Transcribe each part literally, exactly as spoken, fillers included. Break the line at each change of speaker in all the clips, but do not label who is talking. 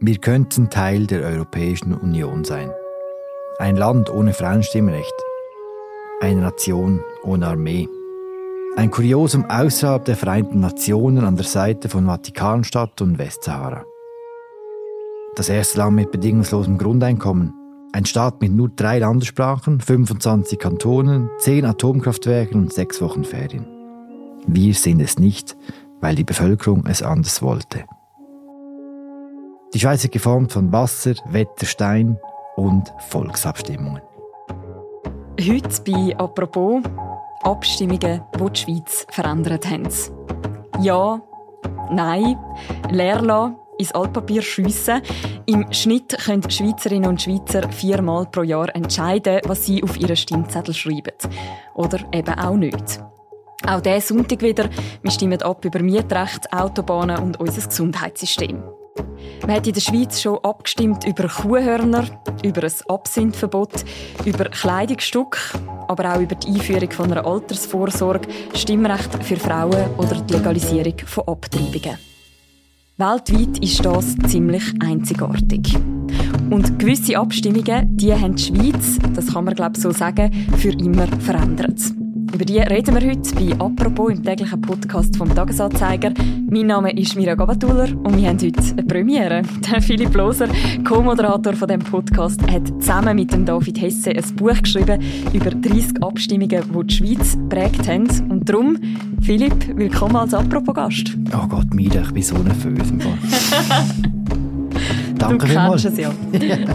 Wir könnten Teil der Europäischen Union sein. Ein Land ohne Frauenstimmrecht. Eine Nation ohne Armee. Ein Kuriosum außerhalb der Vereinten Nationen an der Seite von Vatikanstadt und Westsahara. Das erste Land mit bedingungslosem Grundeinkommen. Ein Staat mit nur drei Landessprachen, fünfundzwanzig Kantonen, zehn Atomkraftwerken und sechs Wochen Ferien. Wir sind es nicht, weil die Bevölkerung es anders wollte. Die Schweiz ist geformt von Wasser, Wetter, Stein und Volksabstimmungen.
Heute bei «Apropos» Abstimmungen, die die Schweiz verändert haben. Ja, nein, leer lassen, ins Altpapier schiessen. Im Schnitt können Schweizerinnen und Schweizer viermal pro Jahr entscheiden, was sie auf ihren Stimmzettel schreiben. Oder eben auch nicht. Auch diesen Sonntag wieder. Wir stimmen ab über Mietrecht, Autobahnen und unser Gesundheitssystem. Man hat in der Schweiz schon abgestimmt über Kuhhörner, über ein Absinthverbot, über Kleidungsstücke, aber auch über die Einführung von einer Altersvorsorge, Stimmrecht für Frauen oder die Legalisierung von Abtreibungen. Weltweit ist das ziemlich einzigartig. Und gewisse Abstimmungen, die haben die Schweiz, das kann man glaube ich so sagen, für immer verändert. Über die reden wir heute bei «Apropos» im täglichen Podcast vom «Tagesanzeiger». Mein Name ist Mira Gabatuller und wir haben heute eine Premiere. Der Philipp Loser, Co-Moderator von diesem Podcast, hat zusammen mit dem David Hesse ein Buch geschrieben über dreissig Abstimmungen, die die Schweiz geprägt haben. Und darum, Philipp, willkommen als «Apropos»-Gast.
Oh Gott, Mira, ich bin so nervös im Fall. Danke
du
vielmals.
Du kennst es ja.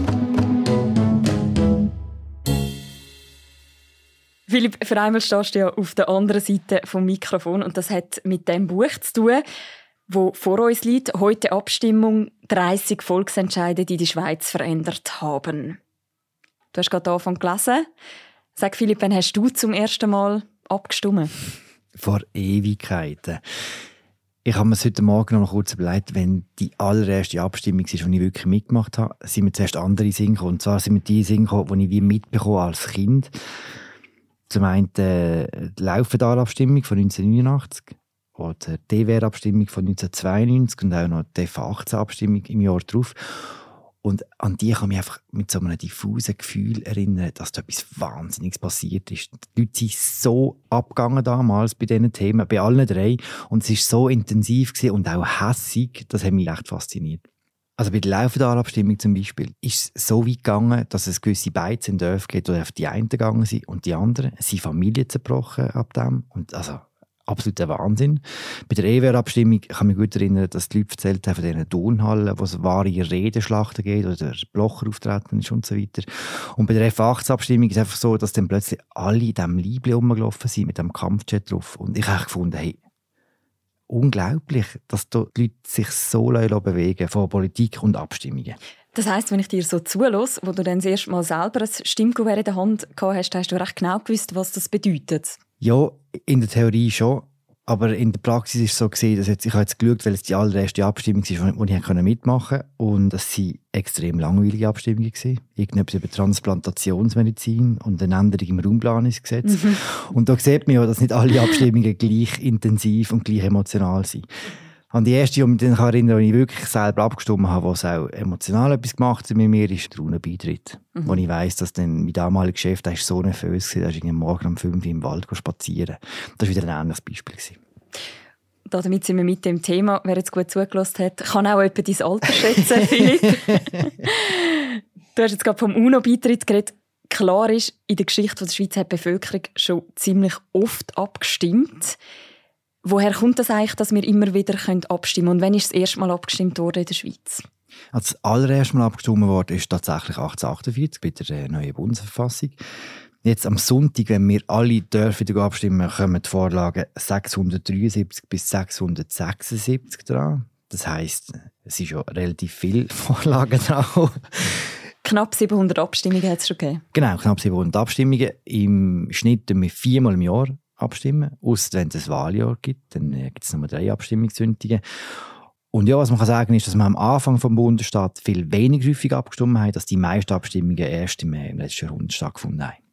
Philipp, für einmal stehst du ja auf der anderen Seite des Mikrofons und das hat mit dem Buch zu tun, das vor uns liegt. Heute Abstimmung, dreissig Volksentscheide, die die Schweiz verändert haben. Du hast gerade Anfang gelesen. Sag Philipp, wann hast du zum ersten Mal abgestimmt?
Vor Ewigkeiten. Ich habe mir es heute Morgen noch kurz überlegt, wenn die allererste Abstimmung war, die ich wirklich mitgemacht habe, sind mir zuerst andere Sinn gekommen. Und zwar sind mir die Sinn gekommen, die ich wie mitbekommen als Kind. Zum einen äh, die Laufendahl-Abstimmung von neunzehnhundertneunundachtzig oder die D W R-Abstimmung von neunzehnhundertzweiundneunzig und auch noch die F achtzehn-Abstimmung im Jahr darauf. Und an die kann ich mich einfach mit so einem diffusen Gefühl erinnern, dass da etwas Wahnsinniges passiert ist. Die Leute sind so abgegangen damals bei diesen Themen, bei allen drei. Und es war so intensiv und auch hässig, das hat mich echt fasziniert. Also bei der Laufendahl-Abstimmung zum Beispiel ist es so weit gegangen, dass es gewisse Beizen in Dörfern gibt, die auf die einen gegangen sind und die anderen. Es sind Familien zerbrochen ab dem. Und also absoluter Wahnsinn. Bei der E W R-Abstimmung kann ich mich gut erinnern, dass die Leute erzählt haben von diesen Turnhallen, wo es wahre Redenschlachten geht oder der Blocher auftreten ist und so weiter. Und bei der F achtzehn-Abstimmung ist es einfach so, dass dann plötzlich alle in diesem Liebling rumgelaufen sind mit dem Kampfjet drauf. Und ich habe gefunden, hey, unglaublich, dass die Leute sich so bewegen von Politik und Abstimmungen.
Das heisst, wenn ich dir so zuhöre, wo du dann das erste Mal selber ein Stimmkuvert in der Hand gehabt hast, hast du recht genau gewusst, was das bedeutet?
Ja, in der Theorie schon. Aber in der Praxis ist es so gewesen, dass jetzt, ich habe jetzt geschaut, weil es die allererste Abstimmung war, die ich mitmachen konnte. Und es waren extrem langweilige Abstimmungen. Irgendetwas über Transplantationsmedizin und eine Änderung im Raumplanungsgesetz. Mhm. Und da sieht man ja, dass nicht alle Abstimmungen gleich intensiv und gleich emotional sind. An die erste, die ich mich erinnere, die ich wirklich selber abgestimmt habe, was auch emotional etwas gemacht hat mit mir, ist der UNO-Beitritt. Mhm. Wo ich weiss, dass dann mein damaliger Chef, der war so nervös, der ist morgen um fünf Uhr im Wald spazieren. Das war wieder ein ähnliches Beispiel.
Damit sind wir mit dem Thema. Wer jetzt gut zugelassen hat, kann auch etwa dein Alter schätzen, Philipp. Du hast jetzt gerade vom UNO-Beitritt geredet. Klar ist, in der Geschichte der Schweiz hat die Bevölkerung schon ziemlich oft abgestimmt. Woher kommt das eigentlich, dass wir immer wieder abstimmen können? Und wann ist das erste Mal abgestimmt worden in der Schweiz?
Also das allererste Mal abgestimmt worden ist tatsächlich achtzehnhundertachtundvierzig bei der neuen Bundesverfassung. Jetzt am Sonntag, wenn wir alle dürfen abstimmen, kommen die Vorlagen sechshundertdreiundsiebzig bis sechshundertsechsundsiebzig dran. Das heisst, es sind schon relativ viele Vorlagen dran.
Knapp siebenhundert Abstimmungen hat es schon gegeben.
Genau, knapp siebenhundert Abstimmungen. Im Schnitt wir viermal im Jahr abstimmen. Ausser wenn es ein Wahljahr gibt, dann gibt es nur drei Abstimmungssonntage. Und ja, was man kann sagen ist, dass wir am Anfang des Bundesstaats viel weniger häufig abgestimmt haben, dass die meisten Abstimmungen erst im, im letzten Jahrhundert stattgefunden haben.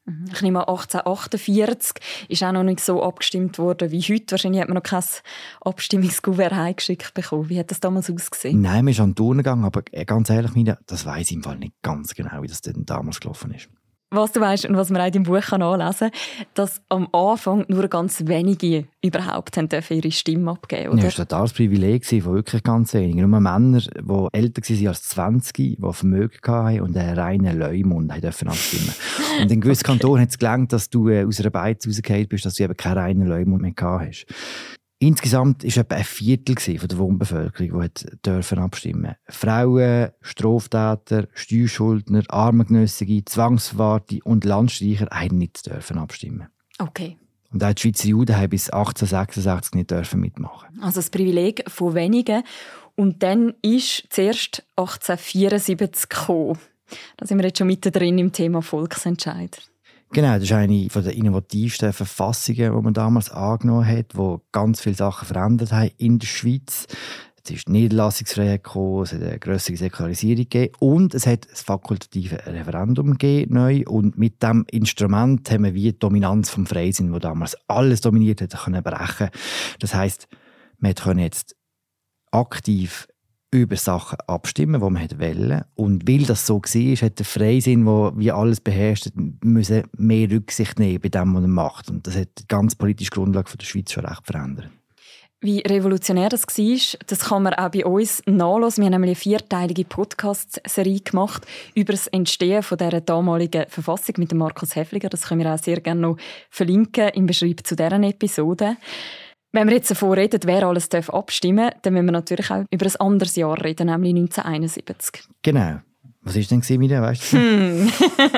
Ich nehme an, achtzehnhundertachtundvierzig ist auch noch nicht so abgestimmt worden wie heute. Wahrscheinlich hat man noch kein Abstimmungskuvert heimgeschickt bekommen. Wie hat das damals ausgesehen?
Nein, wir sind an die Urne gegangen, aber ganz ehrlich, Mirja, das weiss ich im Fall nicht ganz genau, wie das denn damals gelaufen ist.
Was du weißt und was man auch im Buch nachlesen kann, dass am Anfang nur ganz wenige überhaupt haben ihre Stimme abgeben durften.
Ja, das war ein totales Privileg von wirklich ganz wenigen. Nur Männer, die älter waren als zwanzig, die Vermögen hatten und einen reinen Leumund durften abstimmen. Und in gewissen okay. Kantonen hat es gelangt, dass du aus einer Beiz rausgefallen bist, dass du eben keinen reinen Leumund mehr gehabt hast. Insgesamt war etwa ein Viertel von der Wohnbevölkerung, die abstimmen durfte. Frauen, Straftäter, Steuerschuldner, Armengenössige, Zwangsverwahrte und Landstreicher haben nicht abstimmen.
Okay.
Und auch die Schweizer Juden haben bis achtzehnhundertsechsundachtzig nicht mitmachen.
Also das Privileg von wenigen. Und dann ist zuerst achtzehnhundertvierundsiebzig gekommen. Da sind wir jetzt schon mittendrin im Thema Volksentscheid.
Genau, das ist eine der innovativsten Verfassungen, die man damals angenommen hat, die ganz viele Sachen verändert haben in der Schweiz. Es ist die Niederlassungsfreiheit gekommen, es hat eine grössere Säkularisierung gegeben und es hat das fakultative Referendum gegeben, neu. Und mit diesem Instrument haben wir wie die Dominanz vom Freisinn, wo damals alles dominiert hat, können brechen. Das heisst, man konnte jetzt aktiv über Sachen abstimmen, die man wollte. Und weil das so war, hat der Freisinn, der wie alles beherrscht, müssen mehr Rücksicht nehmen bei dem, was er macht. Und das hat die ganze politische Grundlage der Schweiz schon recht verändert.
Wie revolutionär das war, das kann man auch bei uns nachhören. Wir haben nämlich eine vierteilige Podcast-Serie gemacht über das Entstehen von dieser damaligen Verfassung mit dem Markus Häfliger. Das können wir auch sehr gerne noch verlinken im Beschreibung zu dieser Episode. Wenn wir jetzt davon reden, wer alles abstimmen darf, dann müssen wir natürlich auch über ein anderes Jahr reden, nämlich neunzehnhunderteinundsiebzig.
Genau. Was war denn mit dir, weißt du?
Hm.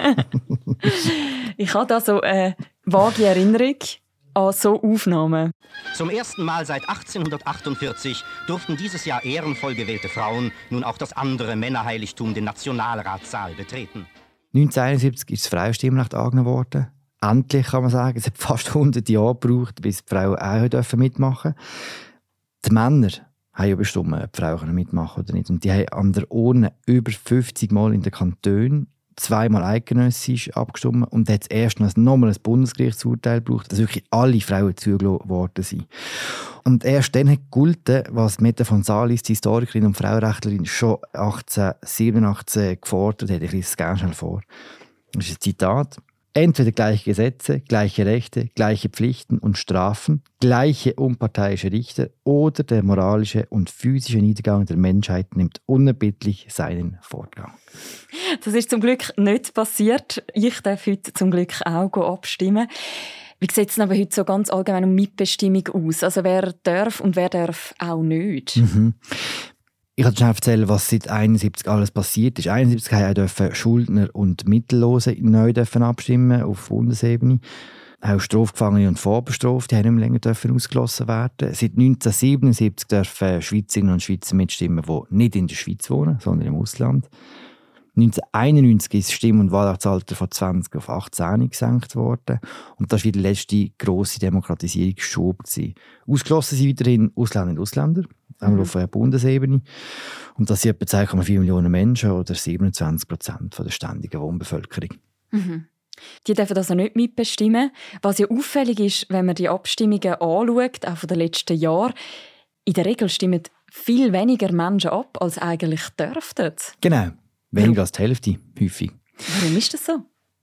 Ich habe da so eine vage Erinnerung an so Aufnahmen.
Zum ersten Mal seit achtzehnhundertachtundvierzig durften dieses Jahr ehrenvoll gewählte Frauen nun auch das andere Männerheiligtum, den Nationalratssaal, betreten.
neunzehnhunderteinundsiebzig ist das Frauenstimmrecht angenommen worden. Endlich, kann man sagen. Es hat fast hundert Jahre gebraucht, bis die Frauen auch mitmachen durften. Die Männer haben ja bestimmt, ob die Frauen mitmachen oder nicht. Und die haben an der Urne über fünfzig Mal in den Kantonen zweimal eidgenössisch abgestimmt und hat es erst noch nochmal ein Bundesgerichtsurteil gebraucht, dass wirklich alle Frauen zugelassen worden sind. Und erst dann hat gegolten, was Mette von Salis, die Historikerin und Frauenrechtlerin, schon achtzehnhundertsiebenundachtzig gefordert hat. Ich lese es gerne schnell vor. Das ist ein Zitat. Entweder gleiche Gesetze, gleiche Rechte, gleiche Pflichten und Strafen, gleiche unparteiische Richter oder der moralische und physische Niedergang der Menschheit nimmt unerbittlich seinen Fortgang.
Das ist zum Glück nicht passiert. Ich darf heute zum Glück auch abstimmen. Wie sieht es aber heute so ganz allgemein um Mitbestimmung aus? Also wer darf und wer darf auch nicht?
Mhm. Ich kann schnell erzählen, was seit einundsiebzig alles passiert ist. einundsiebzig durften Schuldner und Mittellose neu abstimmen auf Bundesebene. Auch Strafgefangene und Vorbestrafte haben nicht mehr länger dürfen ausgeschlossen werden. Seit neunzehnhundertsiebenundsiebzig dürfen Schweizerinnen und Schweizer mitstimmen, die nicht in der Schweiz wohnen, sondern im Ausland. neunzehnhunderteinundneunzig ist das Stimm- und Wahlrechtsalter von zwanzig auf achtzehn gesenkt worden. Und das war der letzte grosse Demokratisierungsschub. Ausgeschlossen sind weiterhin Ausländer und Ausländer, einmal auf der Bundesebene. Und das sind etwa zwei Komma vier Millionen Menschen oder siebenundzwanzig Prozent der ständigen Wohnbevölkerung.
Mhm. Die dürfen also nicht mitbestimmen. Was ja auffällig ist, wenn man die Abstimmungen anschaut, auch von den letzten Jahren, in der Regel stimmen viel weniger Menschen ab, als eigentlich dürften.
Genau. Weniger als die Hälfte, häufig.
Warum ist das so?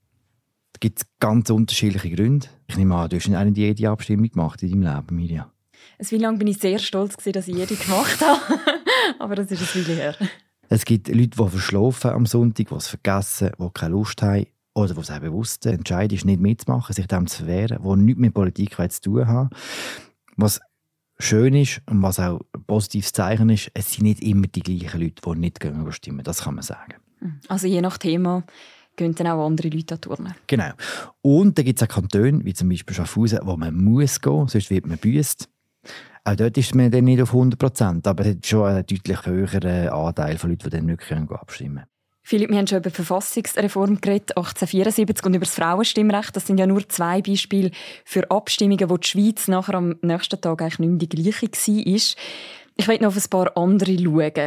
Da gibt es ganz unterschiedliche Gründe. Ich nehme an, du hast nicht jede Abstimmung gemacht in deinem Leben, Mirja.
Wie lange bin ich sehr stolz, dass ich jede gemacht habe. Aber das ist ein Weile her.
Es gibt Leute, die verschlafen am Sonntag, die es vergessen, die keine Lust haben oder die es auch bewusst entscheiden, ist nicht mitzumachen, sich dem zu wehren, die nichts mit Politik zu tun haben. Was schön ist und was auch ein positives Zeichen ist, es sind nicht immer die gleichen Leute, die nicht gehen stimmen. Das kann man sagen.
Also je nach Thema gehen dann auch andere Leute an Turnen.
Genau. Und dann gibt es auch Kantone, wie zum Beispiel Schaffhausen, wo man muss gehen, sonst wird man gebüsst. Auch dort ist man dann nicht auf hundert Prozent, aber es hat schon einen deutlich höheren Anteil von Leuten, die dann wirklich abstimmen können.
Philipp, wir haben schon über die Verfassungsreform geredet, achtzehnhundertvierundsiebzig, und über das Frauenstimmrecht. Das sind ja nur zwei Beispiele für Abstimmungen, wo die Schweiz nachher am nächsten Tag eigentlich nicht mehr die gleiche war. Ich will noch auf ein paar andere schauen.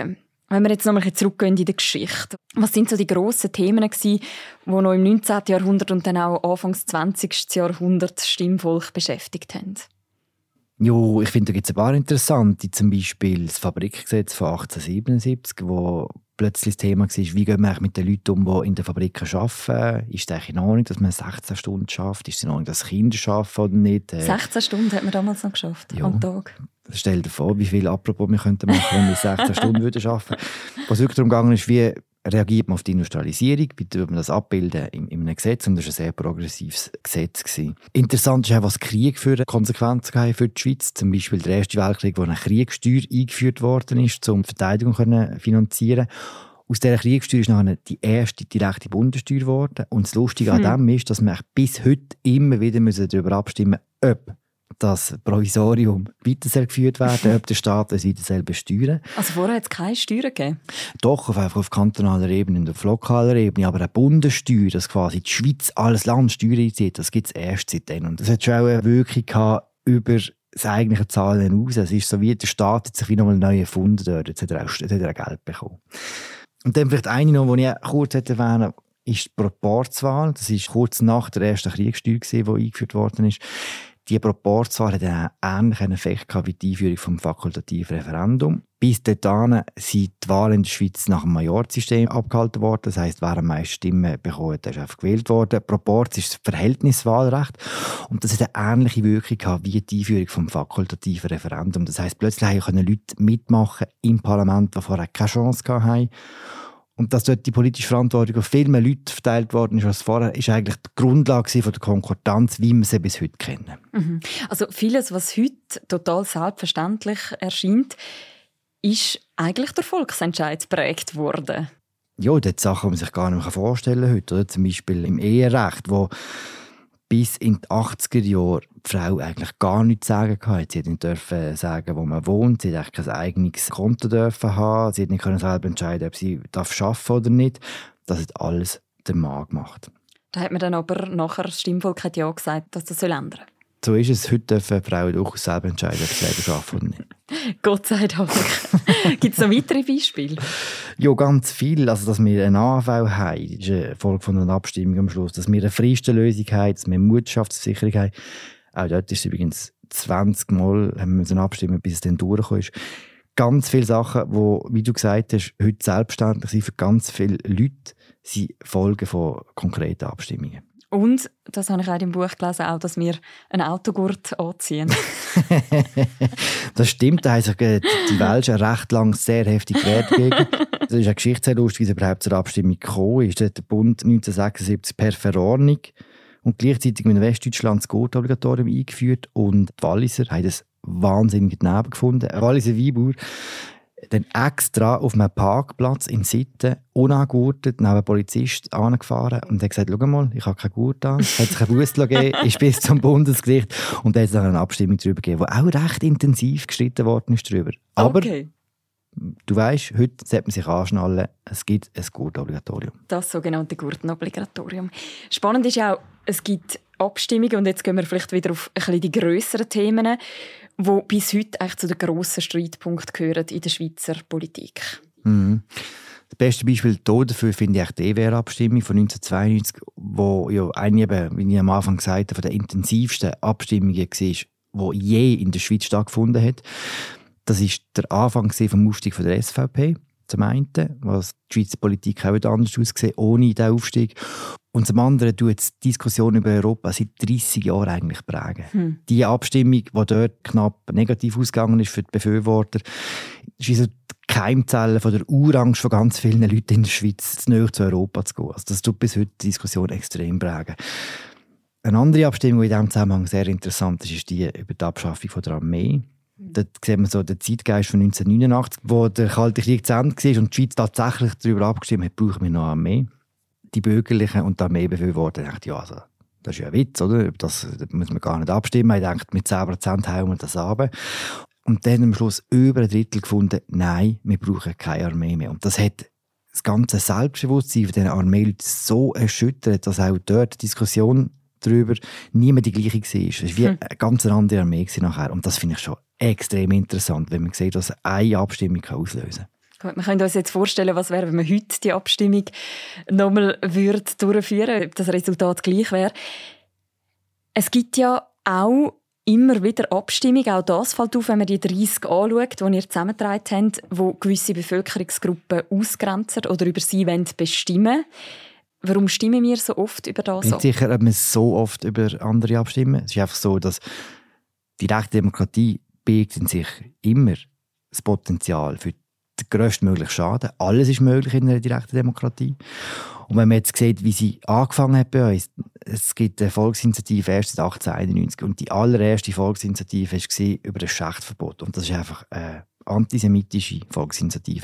Wenn wir jetzt noch mal zurückgehen in die Geschichte, was sind so die grossen Themen gewesen, die noch im neunzehnten. Jahrhundert und dann auch Anfangs zwanzigsten. Jahrhundert das Stimmvolk beschäftigt haben?
Jo, ich finde, da gibt es ein paar interessante, zum Beispiel das Fabrikgesetz von achtzehnhundertsiebenundsiebzig, wo plötzlich das Thema war, wie gehen wir mit den Leuten um, die in den Fabriken arbeiten. Ist es eigentlich in Ordnung, dass man sechzehn Stunden schafft? Ist es in Ordnung, dass Kinder arbeiten oder nicht?
sechzehn Stunden hat man damals noch geschafft,
ja.
am Tag.
Stell dir vor, wie viel apropos wir könnten machen, wenn wir sechzehn Stunden arbeiten würden. Was wirklich darum gegangen ist, wie reagiert man auf die Industrialisierung, wie würde man das abbilden in, in einem Gesetz, und das war ein sehr progressives Gesetz gewesen. Interessant ist auch, was Krieg für Konsequenzen hatte für die Schweiz. Zum Beispiel der Erste Weltkrieg, wo eine Kriegssteuer eingeführt worden ist, um die Verteidigung zu finanzieren. Aus dieser Kriegssteuer ist nachher die erste direkte Bundessteuer geworden. Und das Lustige hm. an dem ist, dass wir bis heute immer wieder darüber abstimmen müssen, ob das Provisorium weitergeführt werden, ob der Staat es weiter besteuern.
Also vorher hat es keine Steuern gegeben?
Doch, auf, einfach auf kantonaler Ebene und auf lokaler Ebene, aber eine Bundessteuer, dass quasi die Schweiz alles Land Steuern einzieht, das gibt es erst seitdem. Und das hat schon auch eine Wirkung gehabt über das eigentliche Zahlen hinaus. Es ist so wie, der Staat hat sich wie nochmal neu erfunden dort, jetzt hat er auch, jetzt hat er auch Geld bekommen. Und dann vielleicht eine noch, die ich kurz erwähnen möchte, ist die Proporzwahl. Das war kurz nach der ersten Kriegssteuer, die eingeführt worden ist. Die Proporzwahl hat einen ähnlichen Effekt wie die Einführung des fakultativen Referendums. Bis dahin sind die Wahlen in der Schweiz nach dem Majorsystem abgehalten worden. Das heisst, wer am meisten Stimmen bekommen hat, ist einfach gewählt worden. Proporz ist das Verhältniswahlrecht. Und das hat eine ähnliche Wirkung wie die Einführung des fakultativen Referendums. Das heisst, plötzlich können Leute mitmachen im Parlament, die vorher keine Chance hatten. Und dass dort die politische Verantwortung auf viel mehr Leute verteilt worden ist als vorher, ist eigentlich die Grundlage von der Konkordanz, wie wir sie bis heute kennen.
Mhm. Also vieles, was heute total selbstverständlich erscheint, ist eigentlich der Volksentscheid geprägt worden.
Ja, das sind Sachen, die man sich gar nicht mehr vorstellen kann heute. Oder? Zum Beispiel im Eherecht, wo bis in die achtziger Jahre die Frau eigentlich gar nichts sagen konnte. Sie durfte nicht sagen, wo man wohnt. Sie durfte kein eigenes Konto dürfen haben. Sie durfte nicht selber entscheiden, ob sie arbeiten darf oder nicht. Das hat alles der Mann gemacht.
Da hat man dann aber nachher, das Stimmvolk hat ja gesagt, dass das ändern soll.
So ist es. Heute dürfen Frauen durchaus selber entscheiden, ob sie selber arbeiten oder nicht.
Gott sei Dank. Gibt es noch weitere Beispiele?
Ja, ganz viel. Also, dass wir eine A V haben, das ist eine Folge von einer Abstimmung am Schluss. Dass wir eine Fristenlösung haben, dass wir eine Mutterschaftsversicherung haben. Auch dort ist es übrigens zwanzig Mal haben wir abstimmen, bis es dann durchgekommen ist. Ganz viele Sachen, die, wie du gesagt hast, heute selbstverständlich sind für ganz viele Leute, sind Folgen von konkreten Abstimmungen.
Und, das habe ich auch im Buch gelesen, auch, dass wir einen Autogurt anziehen.
Das stimmt, da haben sich die Welschen recht lang sehr heftig gewehrt gegen. Das ist eine Geschichte sehr lustig, wie es überhaupt zur Abstimmung gekommen ist. Da hat der Bund neunzehnhundertsechsundsiebzig per Verordnung und gleichzeitig mit Westdeutschland das Gurtobligatorium eingeführt, und die Walliser haben das wahnsinnig daneben gefunden. Ein Walliser Weinbauer dann extra auf einem Parkplatz in Sitten, unangurtet, neben einem Polizist angefahren und hat gesagt, schau mal, ich habe keinen Gurt an. Hat sich einen Busse gegeben, ist bis zum Bundesgericht, und da hat es dann eine Abstimmung darüber gegeben, die auch recht intensiv gestritten worden ist darüber. Aber
okay.
Du weisst, heute sollte man sich anschnallen, es gibt ein Gurtobligatorium.
Das sogenannte Gurtobligatorium. Spannend ist auch, es gibt Abstimmungen, und jetzt gehen wir vielleicht wieder auf ein bisschen die grösseren Themen, die bis heute eigentlich zu den grossen Streitpunkten gehören in der Schweizer Politik.
Mhm. Das beste Beispiel dafür finde ich die E W R-Abstimmung von neunzehnhundertzweiundneunzig, wo ja eine, eben, wie ich am Anfang gesagt habe, von der intensivsten Abstimmungen war, die je in der Schweiz stattgefunden hat. Das war der Anfang vom Aufstieg der S V P, zum einen, was die Schweizer Politik auch anders aussieht, ohne diesen Aufstieg. Und zum anderen tut die Diskussion über Europa seit dreissig Jahren eigentlich prägen. Hm. Die Abstimmung, die dort knapp negativ ausgegangen ist für die Befürworter, ist wie so die Keimzelle von der Urangst von ganz vielen Leuten in der Schweiz, näher zu Europa zu gehen. Also das tut bis heute die Diskussion extrem prägen. Eine andere Abstimmung, die in diesem Zusammenhang sehr interessant ist, ist die über die Abschaffung der Armee. Dort sieht man so den Zeitgeist von neunzehnhundertneunundachtzig, wo der Kalte Krieg zu Ende war und die Schweiz tatsächlich darüber abgestimmt hat, brauchen wir noch eine Armee. Die Bürgerlichen und die Armeebefürworter dachten, ja, also, das ist ja ein Witz, oder? Das, das muss man gar nicht abstimmen. Ich denke, mit zehn Prozent hauen wir das runter. Und dann am Schluss über ein Drittel gefunden, nein, wir brauchen keine Armee mehr. Und das hat das ganze Selbstbewusstsein von diesen Armeeleuten so erschüttert, dass auch dort die Diskussion darüber niemand die gleiche war. Es war wie eine ganz andere Armee nachher. Und das finde ich schon extrem interessant, wenn man sieht, was eine Abstimmung auslösen kann.
Gut, wir können uns jetzt vorstellen, was wäre, wenn man heute die Abstimmung nochmal durchführen würde, ob das Resultat gleich wäre. Es gibt ja auch immer wieder Abstimmung. Auch das fällt auf, wenn man die dreißig anschaut, die ihr zusammengetragen habt, wo gewisse Bevölkerungsgruppen ausgrenzen oder über sie bestimmen wollen. Warum stimmen wir so oft über das?
Ich bin sicher, ob wir so oft über andere abstimmen. Es ist einfach so, dass die rechte Demokratie birgt in sich immer das Potenzial für den grösstmöglichen Schaden. Alles ist möglich in einer direkten Demokratie. Und wenn man jetzt sieht, wie sie angefangen hat bei uns, es gibt eine Volksinitiative erst seit achtzehnhunderteinundneunzig und die allererste Volksinitiative war über das Schächtverbot. Und das war einfach eine antisemitische Volksinitiative.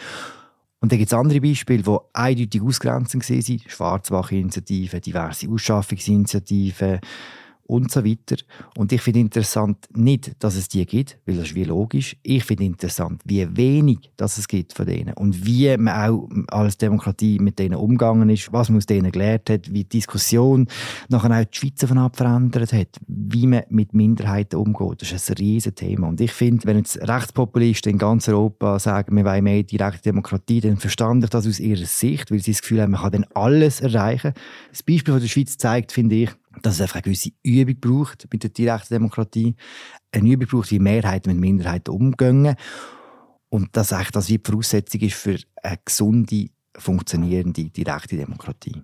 Und dann gibt es andere Beispiele, die eindeutig ausgrenzend waren. Schwarzbach-Initiative, diverse Ausschaffungsinitiativen und so weiter. Und ich finde interessant nicht, dass es die gibt, weil das ist wie logisch. Ich finde interessant, wie wenig dass es gibt von denen und wie man auch als Demokratie mit denen umgegangen ist, was man aus denen gelernt hat, wie die Diskussion nachher auch die Schweiz davon verändert hat, wie man mit Minderheiten umgeht. Das ist ein riesiges Thema. Und ich finde, wenn jetzt Rechtspopulisten in ganz Europa sagen, wir wollen mehr direkte Demokratie, dann verstand ich das aus ihrer Sicht, weil sie das Gefühl haben, man kann dann alles erreichen. Das Beispiel von der Schweiz zeigt, finde ich, dass es einfach eine gewisse Übung braucht mit der direkten Demokratie. Eine Übung braucht, wie Mehrheiten mit Minderheiten umgehen. Und dass eigentlich das wie die Voraussetzung ist für eine gesunde, funktionierende direkte Demokratie.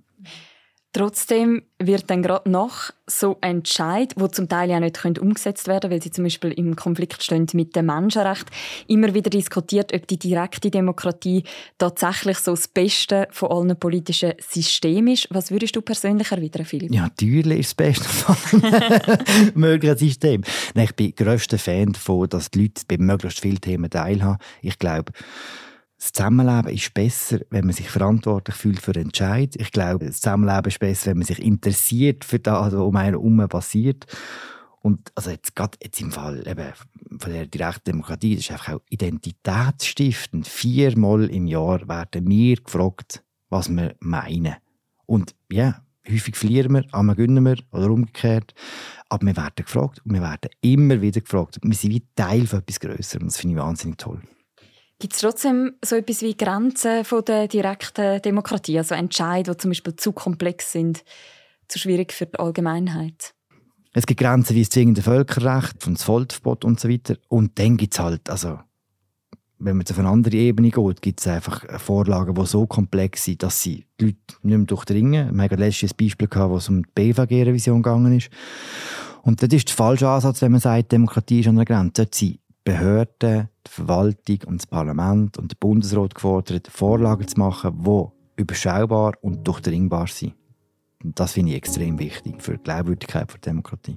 Trotzdem wird dann gerade nach so ein Entscheid, wo zum Teil ja nicht umgesetzt werden können, weil sie zum Beispiel im Konflikt stehen mit dem Menschenrecht, immer wieder diskutiert, ob die direkte Demokratie tatsächlich so das Beste von allen politischen Systemen ist. Was würdest du persönlich erwidern, Philipp?
Ja, natürlich ist das Beste von allen möglichen Systemen. Ich bin grösster Fan davon, dass die Leute bei möglichst vielen Themen teilhaben. Ich glaube, das Zusammenleben ist besser, wenn man sich verantwortlich fühlt für Entscheid. Ich glaube, das Zusammenleben ist besser, wenn man sich interessiert für das, was um einen herum passiert. Und also jetzt gerade jetzt im Fall eben von der direkten Demokratie, das ist einfach auch identitätsstiftend. Viermal im Jahr werden wir gefragt, was wir meinen. Und ja, häufig verlieren wir, einmal gewinnen wir oder umgekehrt. Aber wir werden gefragt und wir werden immer wieder gefragt. Wir sind wie Teil von etwas Grösserem und das finde ich wahnsinnig toll.
Gibt es trotzdem so etwas wie Grenzen von der direkten Demokratie? Also Entscheide, die zum Beispiel zu komplex sind, zu schwierig für die Allgemeinheit?
Es gibt Grenzen wie das zwingende Völkerrecht, das Folterverbot und so weiter. Und dann gibt es halt, also, wenn man auf eine andere Ebene geht, gibt es einfach Vorlagen, die so komplex sind, dass sie die Leute nicht mehr durchdringen. Wir hatten letztes Beispiel, wo es um die B V G-Revision gegangen ist. Und das ist der falsche Ansatz, wenn man sagt, Demokratie ist an einer Grenze. Dort sind Behörden, die Verwaltung und das Parlament und der Bundesrat gefordert, Vorlagen zu machen, die überschaubar und durchdringbar sind. Und das finde ich extrem wichtig für die Glaubwürdigkeit der Demokratie.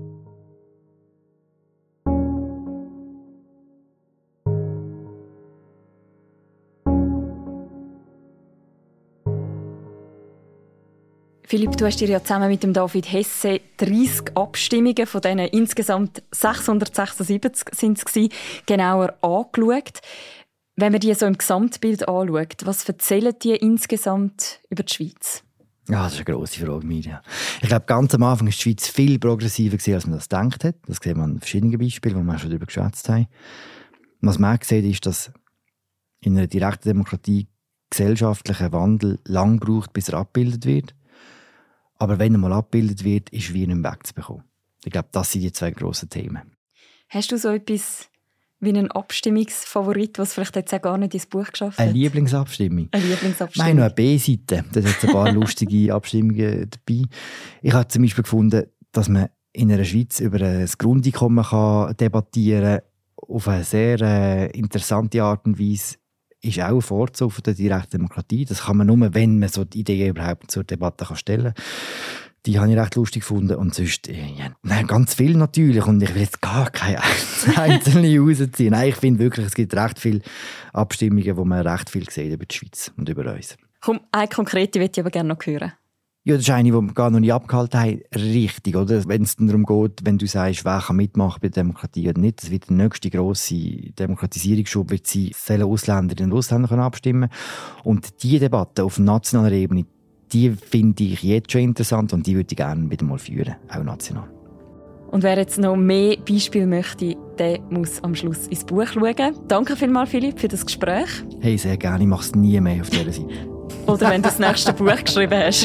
Philipp, du hast dir ja zusammen mit dem David Hesse dreissig Abstimmungen, von denen insgesamt sechshundertsechsundsiebzig sind es gewesen, genauer angeschaut. Wenn man die so im Gesamtbild anschaut, was erzählen die insgesamt über die Schweiz?
Ja, das ist eine grosse Frage, Mirja. Ich glaube, ganz am Anfang war die Schweiz viel progressiver, als man das gedacht hat. Das sehen wir an verschiedenen Beispielen, die wir schon darüber geschwätzt haben. Was man auch sieht, ist, dass in einer direkten Demokratie gesellschaftlicher Wandel lang braucht, bis er abgebildet wird. Aber wenn er mal abgebildet wird, ist er wie nicht mehr wegzubekommen. Ich glaube, das sind die zwei grossen Themen.
Hast du so etwas wie einen Abstimmungsfavorit, was vielleicht jetzt auch gar nicht ins Buch geschafft hat?
Eine Lieblingsabstimmung?
Eine Lieblingsabstimmung.
Ich meine, noch eine B-Seite. Da hat ein paar lustige Abstimmungen dabei. Ich habe zum Beispiel gefunden, dass man in einer Schweiz über das Grundeinkommen kann debattieren kann, auf eine sehr äh, interessante Art und Weise. Ist auch ein Vorzug von der direkten Demokratie. Das kann man nur, wenn man so die Idee überhaupt zur Debatte kann stellen kann. Die habe ich recht lustig gefunden. Und sonst, ja, nein, ganz viel natürlich. Und ich will jetzt gar keine einzelne rausziehen. Nein, ich finde wirklich, es gibt recht viele Abstimmungen, wo man recht viel sieht über die Schweiz und über uns.
Komm, eine konkrete möchte ich aber gerne noch hören.
Ja, das ist eine, die wir gar noch nicht abgehalten haben. Richtig, oder? Wenn es darum geht, wenn du sagst, wer kann mitmachen bei der Demokratie oder nicht, das wird der nächste grosse Demokratisierungsschub wird sein, sollen Ausländerinnen und Ausländer abstimmen können. Und diese Debatte auf nationaler Ebene, die finde ich jetzt schon interessant und die würde ich gerne wieder mal führen, auch national.
Und wer jetzt noch mehr Beispiele möchte, der muss am Schluss ins Buch schauen. Danke vielmals, Philipp, für das Gespräch.
Hey, sehr gerne. Ich mache es nie mehr auf dieser Seite.
Oder wenn du das nächste Buch geschrieben hast.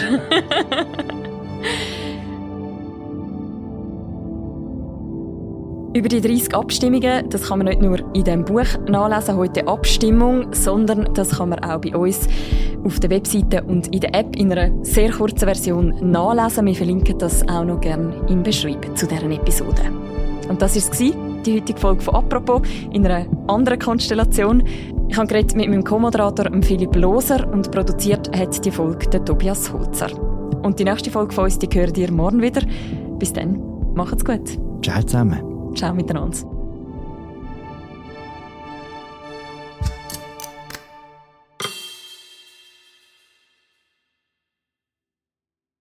Über die dreissig Abstimmungen, das kann man nicht nur in diesem Buch nachlesen, heute Abstimmung, sondern das kann man auch bei uns auf der Webseite und in der App in einer sehr kurzen Version nachlesen. Wir verlinken das auch noch gerne im Beschreib zu dieser Episode. Und das war es, die heutige Folge von «Apropos» in einer anderen Konstellation. Ich habe geredet mit meinem Co-Moderator Philipp Loser und produziert hat die Folge der Tobias Holzer. Und die nächste Folge von uns, die hört ihr morgen wieder. Bis dann, macht's gut.
Ciao zusammen.
Ciao miteinander.